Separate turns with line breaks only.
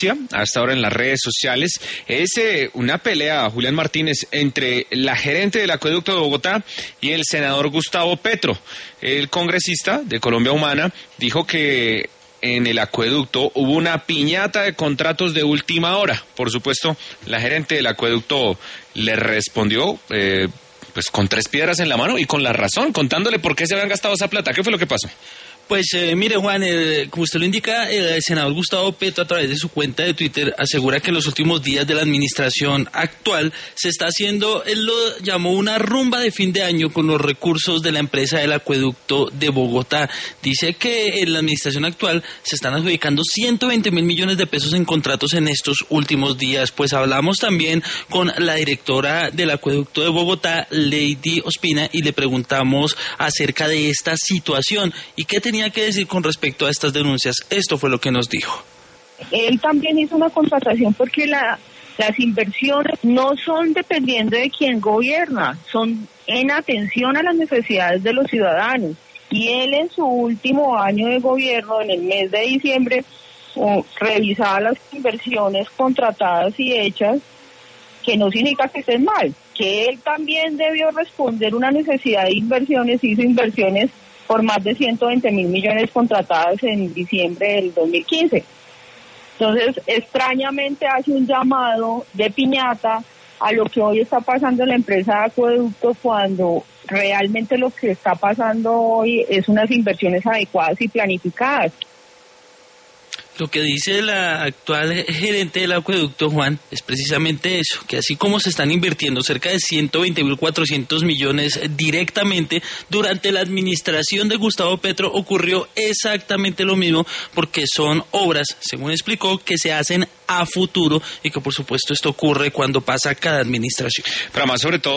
hasta ahora en las redes sociales es una pelea, Julián Martínez, entre la gerente del acueducto de Bogotá y el senador Gustavo Petro. El congresista de Colombia Humana dijo que en el acueducto hubo una piñata de contratos de última hora. Por supuesto, la gerente del acueducto le respondió pues con 3 piedras en la mano y con la razón, contándole por qué se habían gastado esa plata. ¿Qué fue lo que pasó?
Pues mire, Juan, como usted lo indica, el senador Gustavo Petro a través de su cuenta de Twitter asegura que en los últimos días de la administración actual se está haciendo, él lo llamó una rumba de fin de año con los recursos de la empresa del acueducto de Bogotá. Dice que en la administración actual se están adjudicando 120.000 millones de pesos en contratos en estos últimos días. Pues hablamos también con la directora del acueducto de Bogotá, Lady Ospina, y le preguntamos acerca de esta situación y qué tenía que decir con respecto a estas denuncias. Esto fue lo que nos dijo.
Él también hizo una contratación porque las inversiones no son dependiendo de quién gobierna, son en atención a las necesidades de los ciudadanos. Y él en su último año de gobierno, en el mes de diciembre, revisaba las inversiones contratadas y hechas, que no significa que estén mal, que él también debió responder una necesidad de inversiones, hizo inversiones por más de 120.000 millones contratadas en diciembre del 2015. Entonces, extrañamente hace un llamado de piñata a lo que hoy está pasando en la empresa de acueducto, cuando realmente lo que está pasando hoy es unas inversiones adecuadas y planificadas.
Lo que dice la actual gerente del acueducto, Juan, es precisamente eso, que así como se están invirtiendo cerca de 120.400 millones directamente, durante la administración de Gustavo Petro ocurrió exactamente lo mismo, porque son obras, según explicó, que se hacen a futuro y que por supuesto esto ocurre cuando pasa cada administración.
Pero más sobre todo